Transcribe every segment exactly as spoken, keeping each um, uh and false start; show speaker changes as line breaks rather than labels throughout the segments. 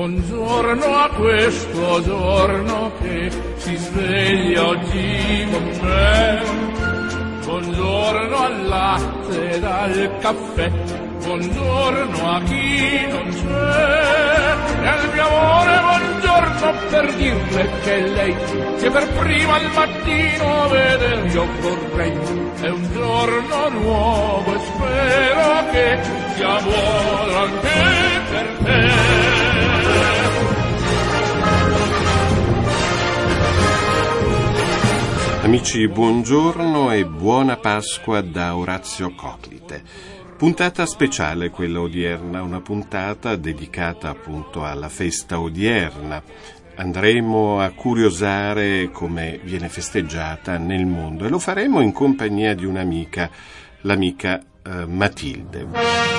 Buongiorno a questo giorno che si sveglia oggi con me. Buongiorno al latte e al caffè, buongiorno a chi non c'è. E al mio amore buongiorno per dirle che lei sia per prima al mattino a vedere io vorrei. È un giorno nuovo e spero che sia buono anche per te.
Amici, buongiorno e buona Pasqua da Orazio Coclite. Puntata speciale quella odierna, una puntata dedicata appunto alla festa odierna. Andremo a curiosare come viene festeggiata nel mondo e lo faremo in compagnia di un'amica, l'amica eh, Matilde.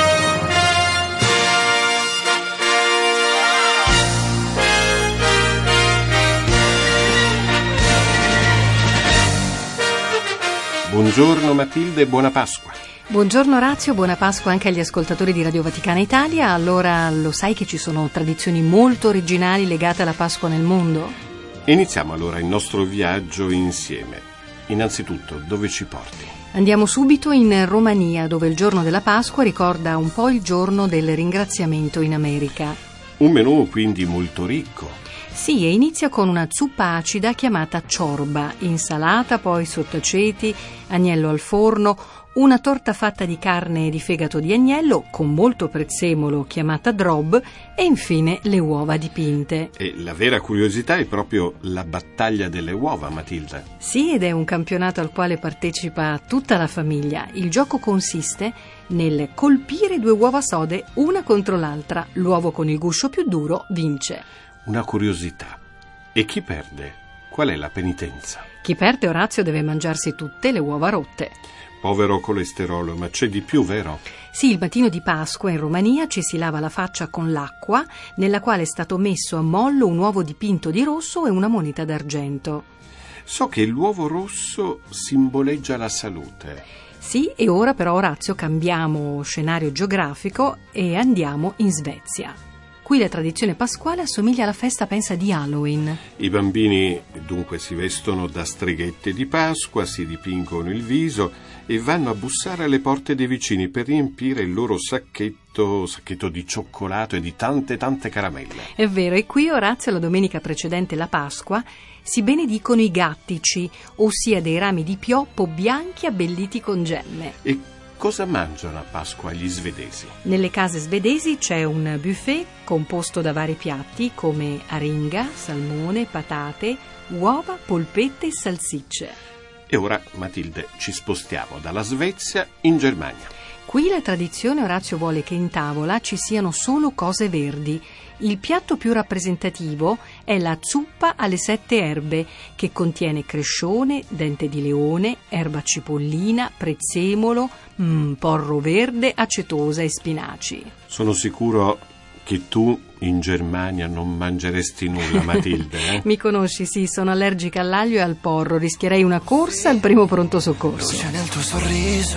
Buongiorno Matilde e buona Pasqua.
Buongiorno Orazio, buona Pasqua anche agli ascoltatori di Radio Vaticana Italia. Allora, lo sai che ci sono tradizioni molto originali legate alla Pasqua nel mondo?
Iniziamo allora il nostro viaggio insieme. Innanzitutto, dove ci porti?
Andiamo subito in Romania, dove il giorno della Pasqua ricorda un po' il giorno del ringraziamento in America.
Un menù quindi molto ricco.
Sì, e inizia con una zuppa acida chiamata ciorba, insalata, poi sottaceti, agnello al forno, una torta fatta di carne e di fegato di agnello con molto prezzemolo chiamata drob e infine le uova dipinte.
E la vera curiosità è proprio la battaglia delle uova, Matilda.
Sì, ed è un campionato al quale partecipa tutta la famiglia. Il gioco consiste nel colpire due uova sode una contro l'altra. L'uovo con il guscio più duro vince.
Una curiosità. E chi perde? Qual è la penitenza?
Chi perde, Orazio, deve mangiarsi tutte le uova rotte.
Povero colesterolo, ma c'è di più, vero?
Sì, il mattino di Pasqua in Romania ci si lava la faccia con l'acqua, nella quale è stato messo a mollo un uovo dipinto di rosso e una moneta d'argento.
So che l'uovo rosso simboleggia la salute.
Sì, e ora però, Orazio, cambiamo scenario geografico e andiamo in Svezia. Qui la tradizione pasquale assomiglia alla festa, pensa, di Halloween.
I bambini dunque si vestono da streghette di Pasqua, si dipingono il viso e vanno a bussare alle porte dei vicini per riempire il loro sacchetto, sacchetto di cioccolato e di tante tante caramelle.
È vero, e qui, Orazio, la domenica precedente la Pasqua si benedicono i gattici, ossia dei rami di pioppo bianchi abbelliti con gemme.
E cosa mangiano a Pasqua gli svedesi?
Nelle case svedesi c'è un buffet composto da vari piatti come aringa, salmone, patate, uova, polpette e salsicce.
E ora, Matilde, ci spostiamo dalla Svezia in Germania.
Qui la tradizione, Orazio, vuole che in tavola ci siano solo cose verdi. Il piatto più rappresentativo è la zuppa alle sette erbe, che contiene crescione, dente di leone, erba cipollina, prezzemolo, mm, porro verde, acetosa e spinaci.
Sono sicuro che tu in Germania non mangeresti nulla, Matilde. Eh?
Mi conosci, sì, sono allergica all'aglio e al porro. Rischierei una corsa al primo pronto soccorso.
Luce nel tuo sorriso,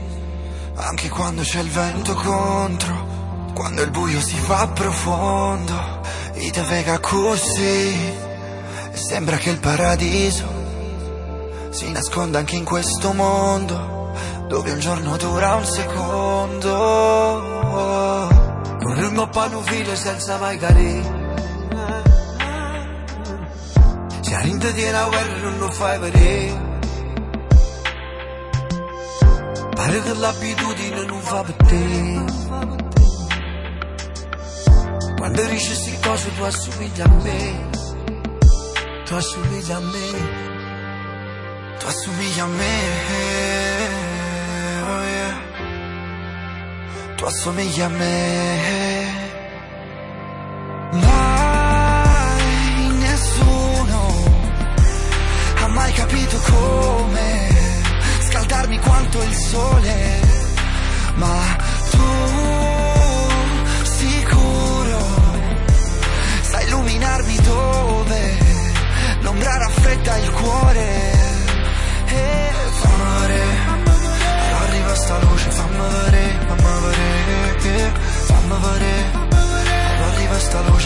anche quando c'è il vento contro. Quando il buio si fa profondo, e te vega così, e sembra che il paradiso si nasconda anche in questo mondo, dove un giorno dura un secondo. Corremmo a panufile senza mai cadere, se a rinde di una guerra non lo fai vedere, pare che l'abitudine non fa per te. Quando dici sti cose tu assomigli a me, tu assomigli a me, tu assomigli a me, oh yeah. Tu assomigli a me. Mai nessuno ha mai capito come scaldarmi quanto il sole, ma tu sai illuminarmi dove l'ombra raffredda il cuore. E fammi vedere, arriva sta luce, fammi vedere, fammi vedere, fammi vedere, arriva sta luce.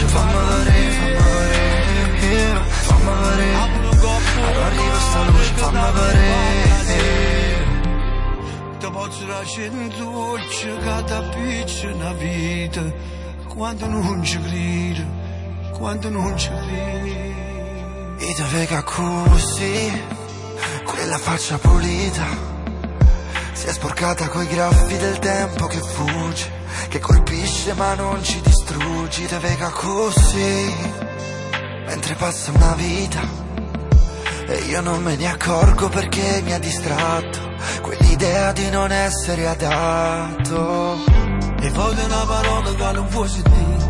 fammi vedere, fammi vedere, fammi vedere, allora arriva sta luce, fammi vedere. Ti posso lasciare in dolce che ti appiccia una vita, quando non ci credo, quando non ci credo. E ti vega così, quella faccia pulita, si è sporcata coi graffi del tempo che fugge, che colpisce ma non ci distruggi. Te vega così, mentre passa una vita e io non me ne accorgo perché mi ha distratto quell'idea di non essere adatto. E poi una parola che non può sentire,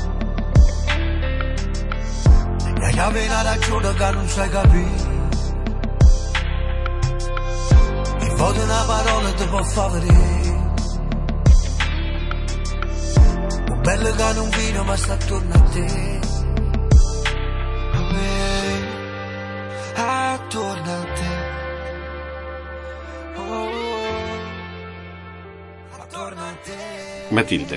e chiave una ragione che non sai capire. E poi una parola ti può far vedere, bello che non vino ma sta attorno a te, a me, attorno a te, oh, attorno a te.
Matilde,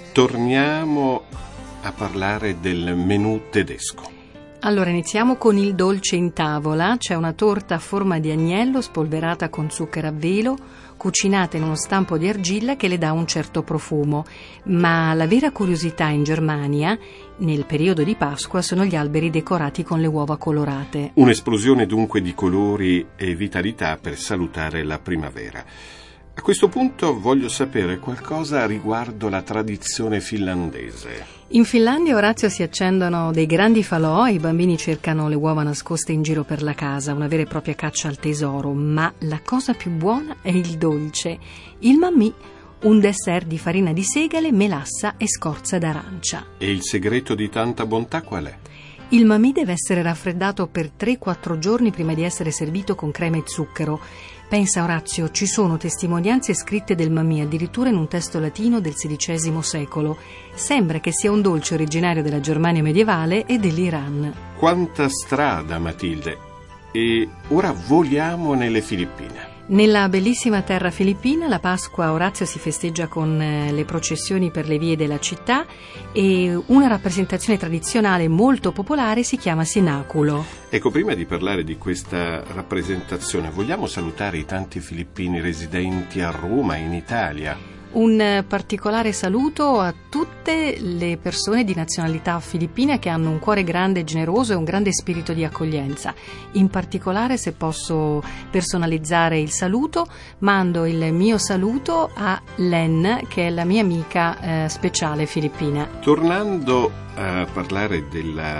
torniamo a parlare del menù tedesco.
Allora iniziamo con il dolce in tavola. C'è una torta a forma di agnello spolverata con zucchero a velo, cucinata in uno stampo di argilla che le dà un certo profumo. Ma la vera curiosità in Germania, nel periodo di Pasqua, sono gli alberi decorati con le uova colorate.
Un'esplosione dunque di colori e vitalità per salutare la primavera. A questo punto voglio sapere qualcosa riguardo la tradizione finlandese.
In Finlandia, Orazio, si accendono dei grandi falò e i bambini cercano le uova nascoste in giro per la casa, una vera e propria caccia al tesoro. Ma la cosa più buona è il dolce, il mammì, un dessert di farina di segale, melassa e scorza d'arancia.
E il segreto di tanta bontà qual è?
Il mammì deve essere raffreddato per tre quattro giorni prima di essere servito con crema e zucchero. Pensa, Orazio, ci sono testimonianze scritte del mammì addirittura in un testo latino del sedicesimo secolo. Sembra che sia un dolce originario della Germania medievale e dell'Iran.
Quanta strada, Matilde! E ora voliamo nelle Filippine.
Nella bellissima terra filippina la Pasqua, Orazio, si festeggia con le processioni per le vie della città e una rappresentazione tradizionale molto popolare si chiama Sinaculo.
Ecco, prima di parlare di questa rappresentazione, vogliamo salutare i tanti filippini residenti a Roma, in Italia.
Un particolare saluto a tutte le persone di nazionalità filippina che hanno un cuore grande e generoso e un grande spirito di accoglienza. In particolare, se posso personalizzare il saluto, mando il mio saluto a Len, che è la mia amica eh, speciale filippina.
Tornando a parlare della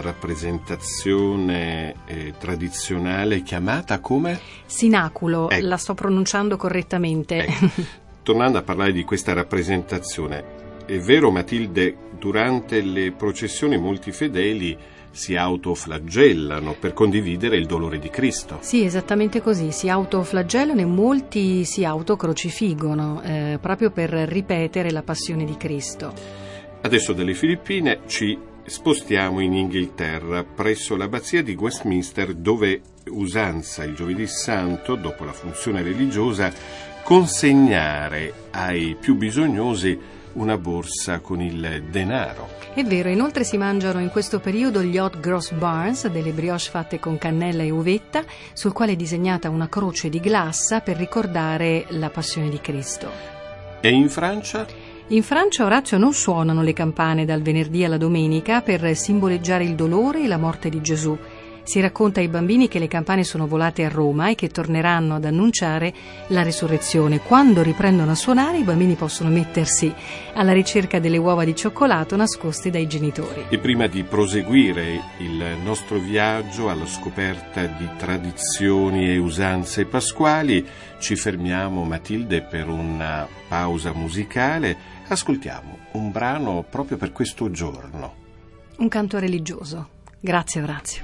rappresentazione eh, tradizionale chiamata come?
Sinaculo,
ecco.
La sto pronunciando correttamente.
Ecco. Tornando a parlare di questa rappresentazione, è vero, Matilde, durante le processioni molti fedeli si autoflagellano per condividere il dolore di Cristo.
Sì, esattamente così, si autoflagellano e molti si autocrocifiggono, eh, proprio per ripetere la passione di Cristo. Adesso
dalle Filippine ci spostiamo in Inghilterra, presso l'abbazia di Westminster, dove usanza il giovedì santo, dopo la funzione religiosa, consegnare ai più bisognosi una borsa con il denaro.
È vero, inoltre si mangiano in questo periodo gli hot cross buns, delle brioche fatte con cannella e uvetta, sul quale è disegnata una croce di glassa per ricordare la passione di Cristo.
E in Francia?
In Francia, Orazio, non suonano le campane dal venerdì alla domenica per simboleggiare il dolore e la morte di Gesù. Si racconta ai bambini che le campane sono volate a Roma e che torneranno ad annunciare la risurrezione. Quando riprendono a suonare, i bambini possono mettersi alla ricerca delle uova di cioccolato nascoste dai genitori.
E prima di proseguire il nostro viaggio alla scoperta di tradizioni e usanze pasquali, ci fermiamo, Matilde, per una pausa musicale. Ascoltiamo un brano proprio per questo giorno.
Un canto religioso. Grazie, Orazio.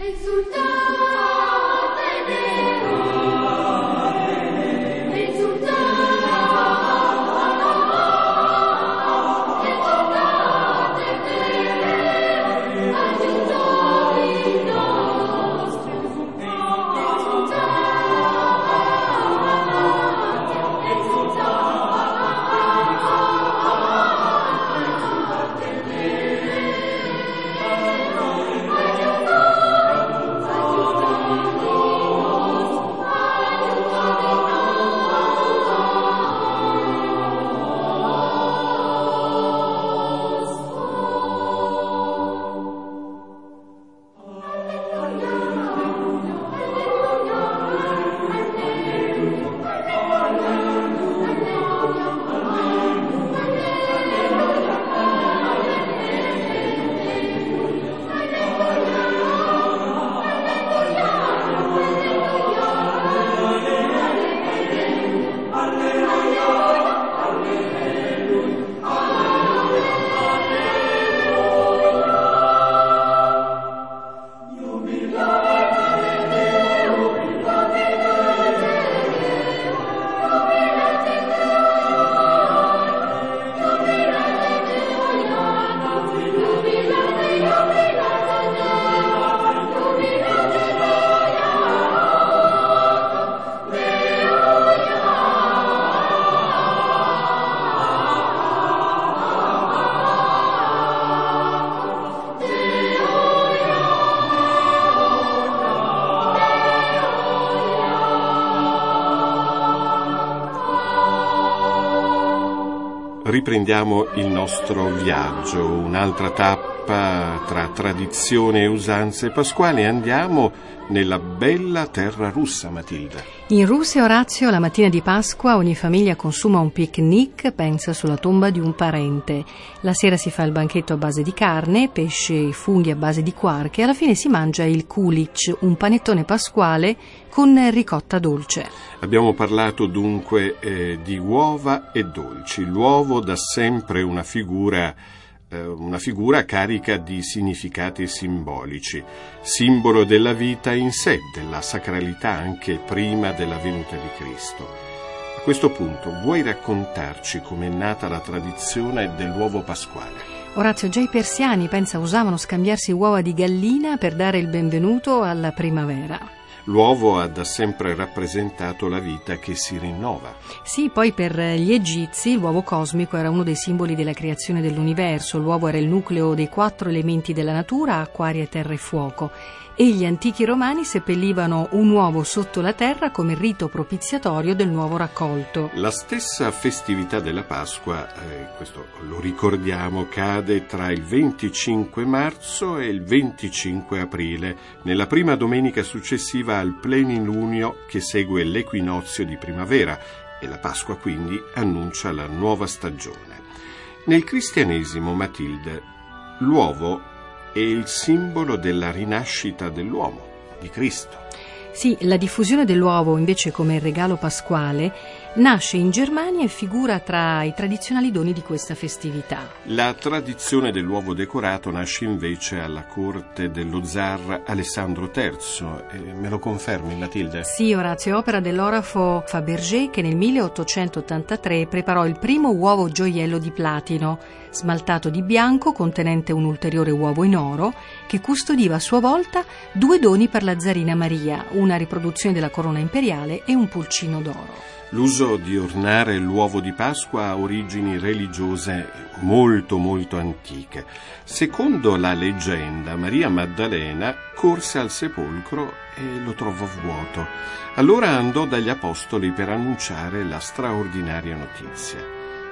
riprendiamo il nostro viaggio, un'altra tappa tra tradizione e usanze pasquali. Andiamo nella bella terra russa, Matilda.
In Russia, Orazio, la mattina di Pasqua ogni famiglia consuma un picnic, pensa sulla tomba di un parente. La sera si fa il banchetto a base di carne, pesce e funghi a base di quark e alla fine si mangia il kulich, un panettone pasquale con ricotta dolce.
Abbiamo parlato dunque eh, di uova e dolci. L'uovo da sempre una figura una figura carica di significati simbolici, simbolo della vita in sé, della sacralità anche prima della venuta di Cristo. A questo punto, vuoi raccontarci com'è nata la tradizione dell'uovo pasquale?
Orazio, già i persiani, pensa, usavano scambiarsi uova di gallina per dare il benvenuto alla primavera.
L'uovo ha da sempre rappresentato la vita che si rinnova.
Sì, poi per gli egizi l'uovo cosmico era uno dei simboli della creazione dell'universo. L'uovo era il nucleo dei quattro elementi della natura, acqua, aria, terra e fuoco. E gli antichi romani seppellivano un uovo sotto la terra come rito propiziatorio del nuovo raccolto.
La stessa festività della Pasqua, eh, questo lo ricordiamo, cade tra il venticinque marzo e il venticinque aprile, nella prima domenica successiva al plenilunio che segue l'equinozio di primavera, e la Pasqua quindi annuncia la nuova stagione. Nel cristianesimo, Matilde, l'uovo è il simbolo della rinascita dell'uomo, di Cristo.
Sì, la diffusione dell'uovo invece come regalo pasquale nasce in Germania e figura tra i tradizionali doni di questa festività.
La tradizione dell'uovo decorato nasce invece alla corte dello zar Alessandro terzo. Eh, me lo confermi, Matilde?
Sì, Orazio, opera dell'orafo Fabergé che nel milleottocentottantatré preparò il primo uovo gioiello di platino, smaltato di bianco contenente un ulteriore uovo in oro, che custodiva a sua volta due doni per la zarina Maria, una riproduzione della corona imperiale e un pulcino d'oro.
L'uso di ornare l'uovo di Pasqua ha origini religiose molto molto antiche. Secondo la leggenda, Maria Maddalena corse al sepolcro e lo trovò vuoto. Allora andò dagli apostoli per annunciare la straordinaria notizia.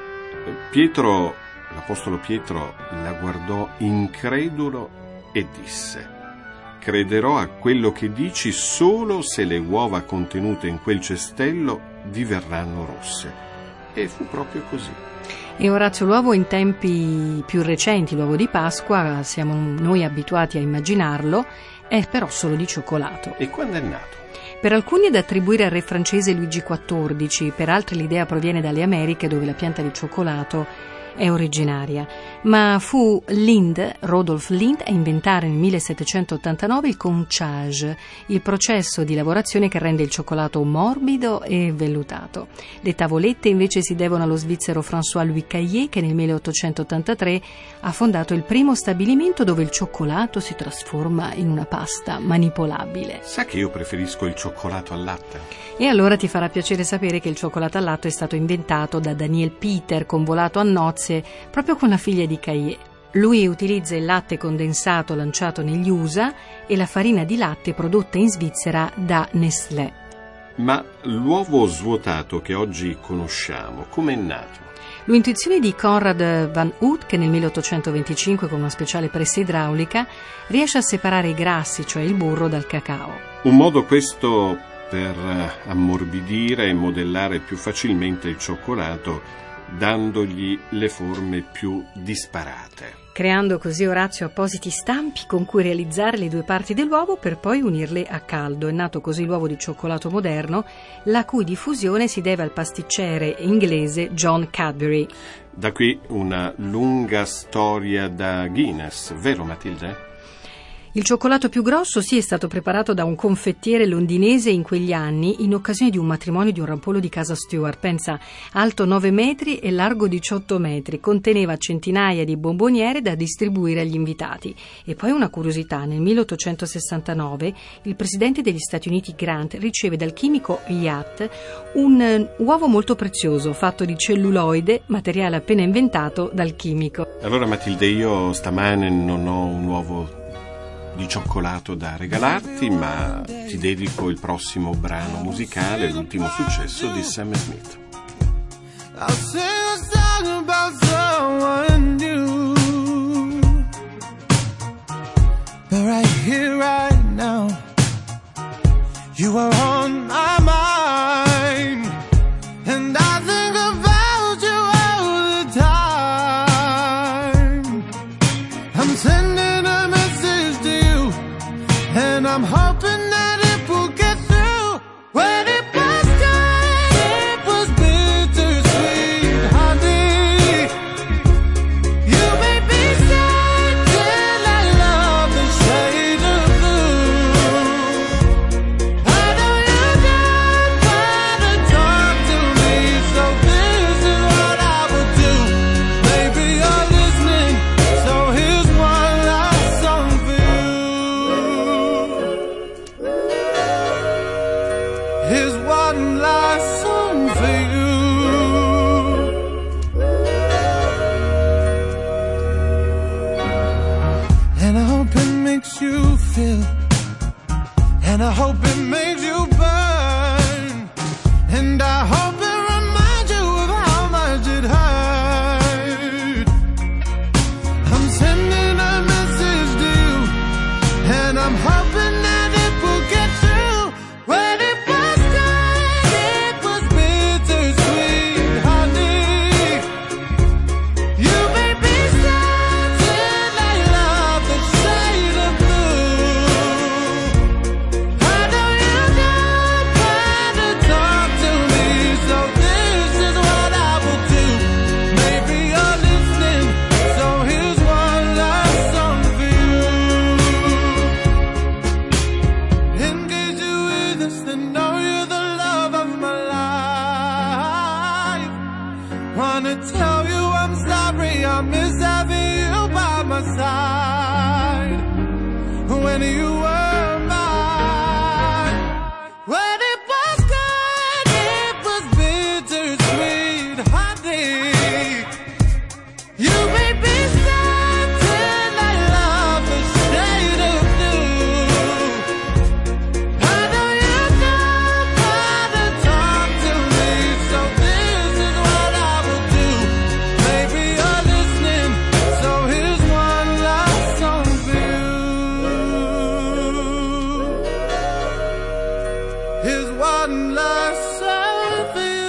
Pietro, l'apostolo Pietro, la guardò incredulo e disse: crederò a quello che dici solo se le uova contenute in quel cestello diverranno rosse. E fu proprio così.
E Orazio, l'uovo in tempi più recenti, l'uovo di Pasqua, siamo noi abituati a immaginarlo, è però solo di cioccolato.
E quando è nato?
Per alcuni è da attribuire al re francese Luigi quattordici, per altri l'idea proviene dalle Americhe, dove la pianta di cioccolato è originaria, ma fu Lind, Rodolphe Lind, a inventare nel millesettecentottantanove il conchage, il processo di lavorazione che rende il cioccolato morbido e vellutato. Le tavolette invece si devono allo svizzero François-Louis Caillé, che nel milleottocentottantatré ha fondato il primo stabilimento dove il cioccolato si trasforma in una pasta manipolabile.
Sa che io preferisco il cioccolato al latte?
E allora ti farà piacere sapere che il cioccolato al latte è stato inventato da Daniel Peter, convolato a nozze proprio con la figlia di Caillé. Lui utilizza il latte condensato lanciato negli U S A e la farina di latte prodotta in Svizzera da Nestlé.
Ma l'uovo svuotato che oggi conosciamo, com'è nato?
L'intuizione di Conrad van Hout, che nel milleottocentoventicinque con una speciale pressa idraulica riesce a separare i grassi, cioè il burro, dal cacao.
Un modo questo per ammorbidire e modellare più facilmente il cioccolato, dandogli le forme più disparate.
Creando così, Orazio, appositi stampi con cui realizzare le due parti dell'uovo per poi unirle a caldo. È nato così l'uovo di cioccolato moderno, la cui diffusione si deve al pasticcere inglese John Cadbury.
Da qui una lunga storia da Guinness, vero Matilde?
Il cioccolato più grosso sì è stato preparato da un confettiere londinese in quegli anni in occasione di un matrimonio di un rampollo di casa Stuart. Pensa, alto nove metri e largo diciotto metri, conteneva centinaia di bomboniere da distribuire agli invitati. E poi una curiosità, nel milleottocentosessantanove il presidente degli Stati Uniti Grant riceve dal chimico Yacht un uovo molto prezioso fatto di celluloide, materiale appena inventato dal chimico.
Allora Matilde, io stamane non ho un uovo di cioccolato da regalarti, ma ti dedico il prossimo brano musicale, l'ultimo successo di Sam Smith.
talking about someone new. But right here, right now, you are on my mind, and I think about you all the time. I'm sending a message to you, and I'm hoping that it will get through. When it was good, it was bittersweet, honey. You made me sad till I love the shade of blue. I know you don't wanna talk to me, so this is what I will do. Maybe you're listening, so here's one last song for you. Here's one last song for you. And I hope it makes you feel, and I hope it makes you burn, and I hope it reminds you of how much it hurt. I'm sending a message to you, and I'm hoping that it will get through. When it was good, it was bittersweet, honey. You made me sad till I love the shade of blue. I know you don't wanna talk to me, so this is what I will do. Maybe you're listening, so here's one last song for you. In case you're with us, then know you're the love of my life. Wanna tell you I'm sorry, I miss having you by my side when you were mine. When it was good, it was bittersweet, honey. You made me sad till I love the shade of blue. I know you don't wanna talk to me, so this is what I will do. Maybe you're listening, so here's one last song for you. Here's one last song for you.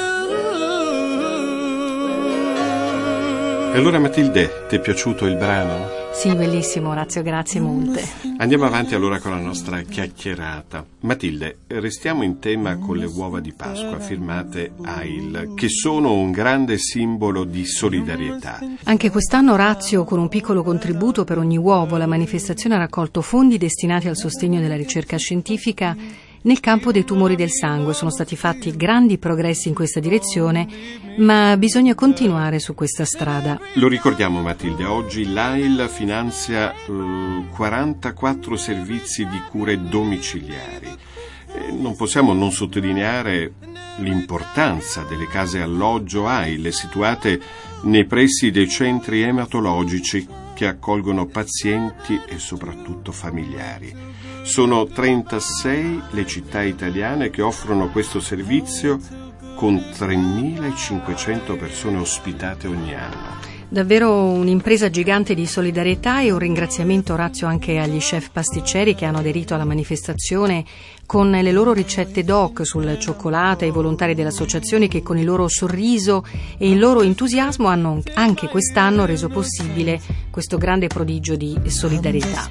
E allora Matilde, ti è piaciuto il brano?
Sì, bellissimo, Orazio, grazie molte.
Andiamo avanti allora con la nostra chiacchierata. Matilde, restiamo in tema con le uova di Pasqua firmate A I L, che sono un grande simbolo di solidarietà.
Anche quest'anno Orazio, con un piccolo contributo per ogni uovo, la manifestazione ha raccolto fondi destinati al sostegno della ricerca scientifica nel campo dei tumori del sangue. Sono stati fatti grandi progressi in questa direzione, ma bisogna continuare su questa strada.
Lo ricordiamo Matilde, oggi l'A I L finanzia eh, quarantaquattro servizi di cure domiciliari. Eh, non possiamo non sottolineare l'importanza delle case alloggio A I L situate nei pressi dei centri ematologici che accolgono pazienti e soprattutto familiari. Sono trentasei le città italiane che offrono questo servizio, con tremilacinquecento persone ospitate ogni anno.
Davvero un'impresa gigante di solidarietà, e un ringraziamento, Orazio, anche agli chef pasticceri che hanno aderito alla manifestazione con le loro ricette doc sul cioccolato, ai volontari dell'associazione che con il loro sorriso e il loro entusiasmo hanno anche quest'anno reso possibile questo grande prodigio di solidarietà.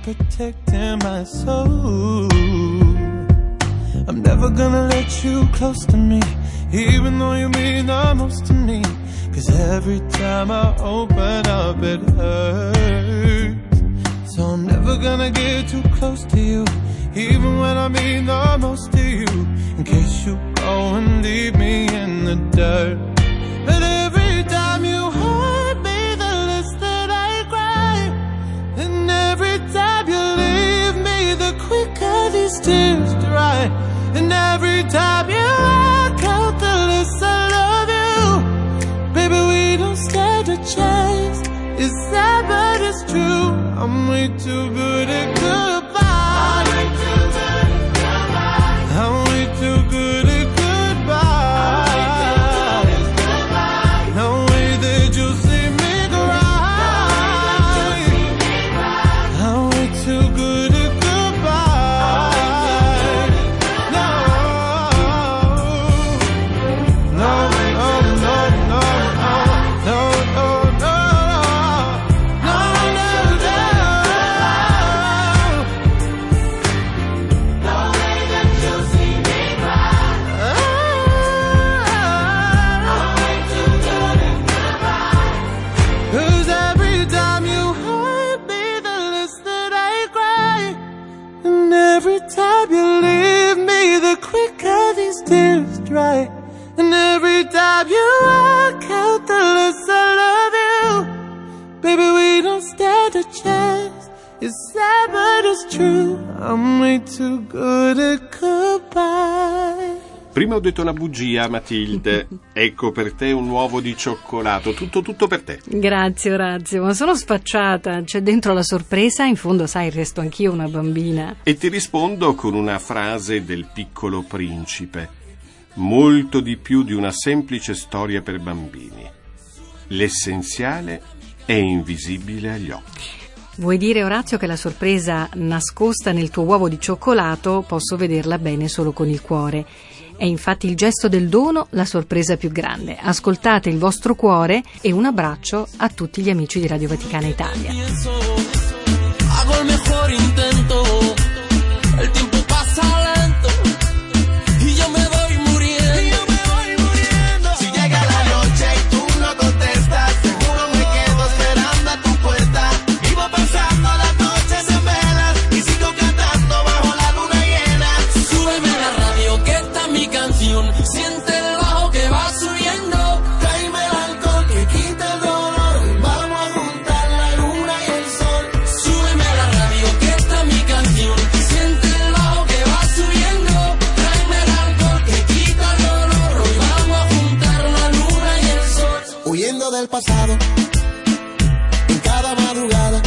I'm never gonna let you close to me, even though you mean the most to me. Cause every time I open up it hurts. So I'm never gonna get too close to you, even when I mean the most to you, in case you go and leave me in the dirt. But every time you hurt me, the less that I cry. And every time you leave me, the quicker these tears dry. And every time you walk out, the less I love you. Baby, we don't stand a chance. It's sad, but it's true. I'm way too good at goodbye. I'm way too good at goodbye. I'm way too good at goodbye. No way that you'll too good at goodbye. No, no, no, no, no, no, no, no, every time you leave me, the quicker these tears dry. And every time you walk out, the less I love you. Baby, we don't stand a chance. It's sad, but it's true. I'm way too good at goodbye.
Prima ho detto una bugia, Matilde. Ecco per te un uovo di cioccolato. Tutto, tutto per te.
Grazie, Orazio, ma sono spacciata. C'è dentro la sorpresa, in fondo, sai, resto anch'io una bambina.
E ti rispondo con una frase del Piccolo Principe. Molto di più di una semplice storia per bambini. L'essenziale è invisibile agli occhi.
Vuoi dire, Orazio, che la sorpresa nascosta nel tuo uovo di cioccolato posso vederla bene solo con il cuore? È infatti il gesto del dono la sorpresa più grande. Ascoltate il vostro cuore e un abbraccio a tutti gli amici di Radio Vaticana Italia.
Hago el mejor intento, el tiempo pasa lento y yo me voy muriendo. Si llega la noche y tú no contestas, seguro me quedo esperando a tu puerta. Vivo pensando las noches en velas y sigo cantando bajo la luna llena. Súbeme la radio que está mi canción, siente el bajo que va subiendo. Tráeme el alcohol que quita el dolor, vamos a juntar la luna y el sol. Súbeme la radio que está mi canción, siente el bajo que va subiendo. Tráeme el alcohol que quita el dolor, hoy vamos a juntar la luna y el sol. Huyendo del pasado, en cada madrugada,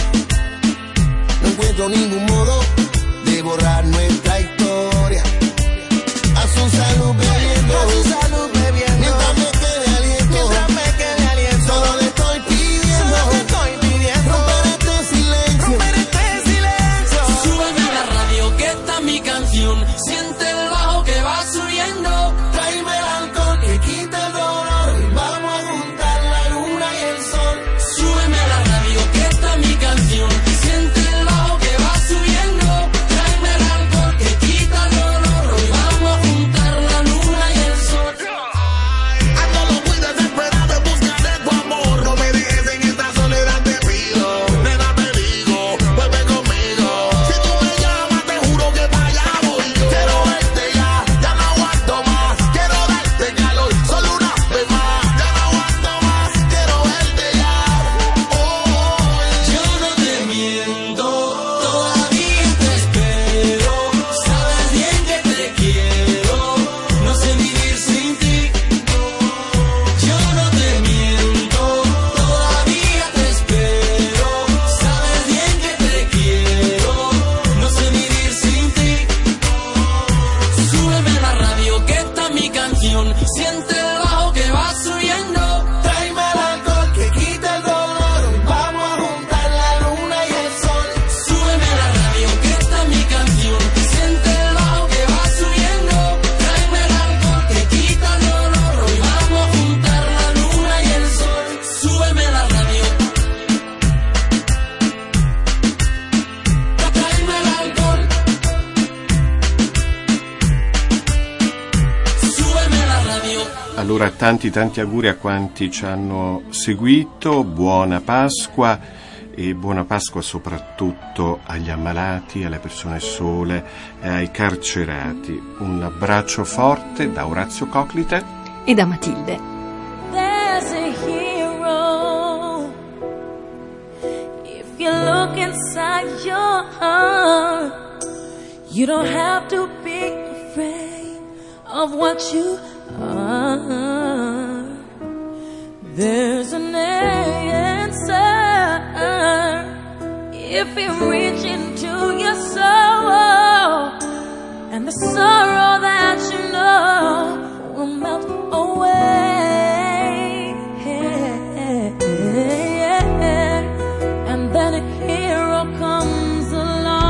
no encuentro ningún modo de borrar nuestra historia. A su salud bebiendo, a su salud bebiendo, mientras me quede aliento, mientras me quede aliento, solo le estoy pidiendo, solo le estoy pidiendo, romper este silencio, romper este silencio. Súbeme la radio que está mi canción, siente el bajo que va subiendo. Tráeme el alcohol que quita el dolor, vamos a juntar la luna y el sol. Súbeme la radio que está mi canción, siente el bajo que va subiendo. Tráeme el alcohol que quita el dolor, hoy vamos a juntar la luna y el sol. Ando lo muy desesperado en busca de tu amor, no me dejes en esta soledad, te pido. Nena, te digo, vuelve conmigo. Si tú me llamas, te juro que para allá voy yo. Quiero verte ya, ya no aguanto más. Quiero darte calor, solo una vez más. Ya no aguanto más, quiero verte ya. Oh, yo no te miento, todavía te espero. Sabes bien que te quiero, no sé vivir sin ti. Yo no te miento, todavía te espero. Sabes bien que te quiero, no sé vivir sin ti. Súbeme la radio que está mi canción, siente el bajo que va subiendo. Tráeme el alcohol que quita el dolor, vamos a juntar la luna y el sol. Súbeme la radio que está mi canción, siente el bajo que va subiendo. Tráeme el alcohol que quita el dolor, hoy vamos a juntar la luna y el sol. Súbeme la radio. Tráeme el alcohol. Súbeme la radio.
Allora tanti tanti auguri a quanti ci hanno seguito, buona Pasqua e buona Pasqua soprattutto agli ammalati, alle persone sole e ai carcerati. Un abbraccio forte da Orazio Coclite
E da Matilde.
There's a hero. If you look inside your heart, you don't have to be afraid of what you are. There's an answer if you reach into your soul, and the sorrow that you know will melt away. And then a hero comes along.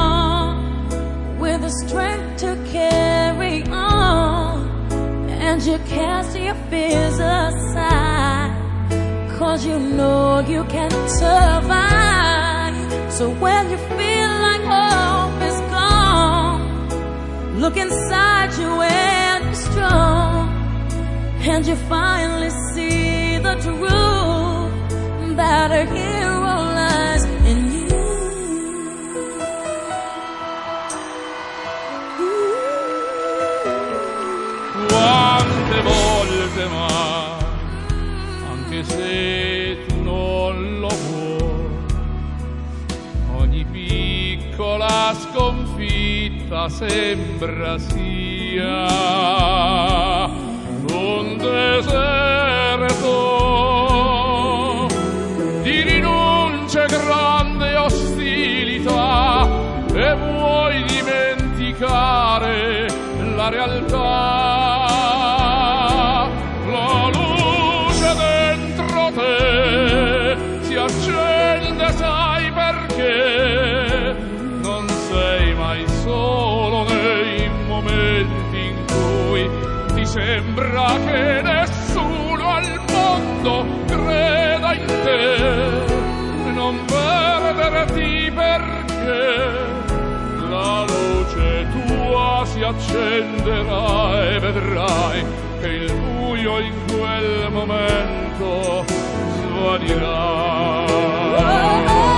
and you cast your fears aside, 'cause you know you can survive. So when you feel like hope is gone, look inside you and be strong, and you finally see the truth that a hero lies in you.
Quante volte ma, anche se tu non lo vuoi, ogni piccola sconfitta sembra sia un deserto di rinunce, grande ostilità, e vuoi dimenticare la realtà. La luce dentro te si accende, sai perché? Non sei mai solo nei momenti in cui ti sembra che nessuno al mondo creda in te. Non perderti, perché la luce tua si accenderà e vedrai che il buio in quel momento svanirà.